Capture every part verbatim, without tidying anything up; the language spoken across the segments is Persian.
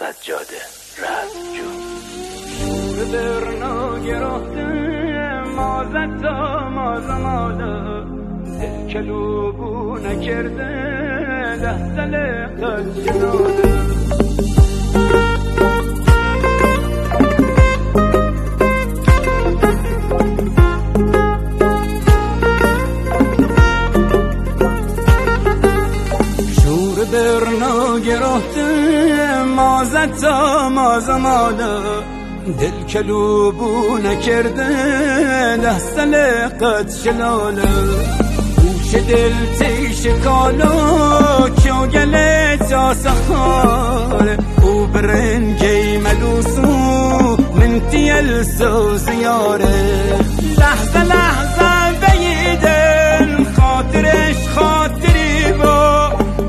سجاده رزمجو. شور برنا گرفته مازت تا مازماله، دل کلوبو نکرده لحظه لقت جناده. برنا گرفته مازت تا مازماله، دل کلوبو نکرده لحظه لقت شلاله. گوش دل تیش کالو کیو گله تا سخاره، او برنگی ملوسو من تیل سو زیاره. لحظه لحظه بیدن خاطرش خاطری با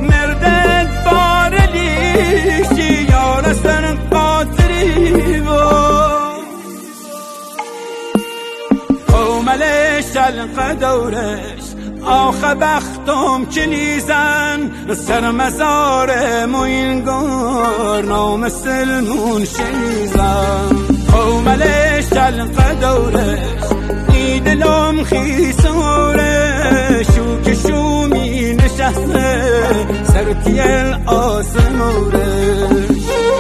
شلق دورش آخه بختم کلیزن، سر مزار موینگار نام سلمون شیزن. قومل شلق دورش ای دلم خیسارش، شو که شومی نشسته سر تیل آسمارش.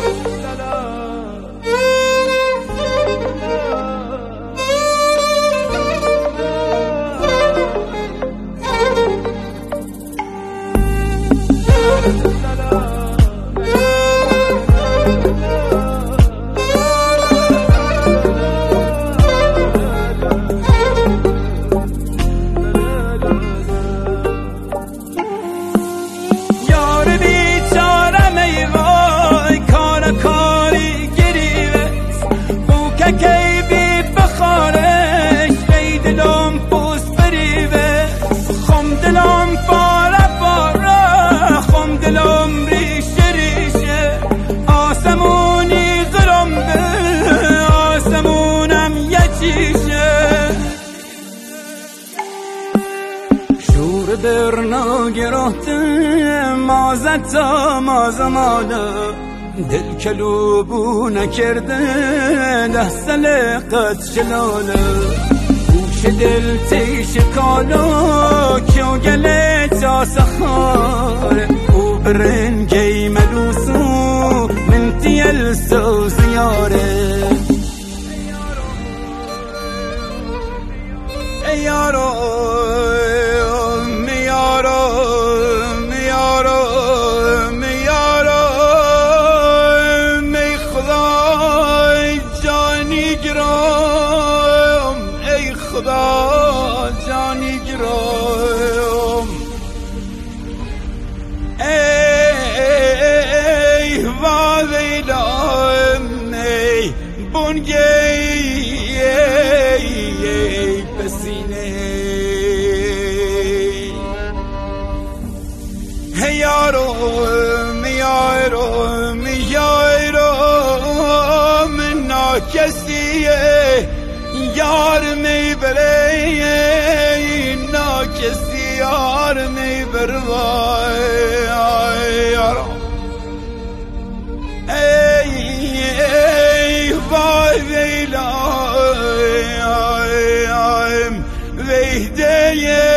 برنا گرفته مازت تا مازماله، دل کلوبو نکرده لحظه لقت شلاله. گوش دل تیش کالو کیو گله تا سخاره، او برنگی ملوسو من تیل سو زیاره. ای یارو خدا جانی گرایم، ای و ویلام ای بونگی ای پسینه. ای یارو میارو میارو من ناکسیه یار میبره نا کسی یار میبر وای یارو. ای ای وای ویلا ویده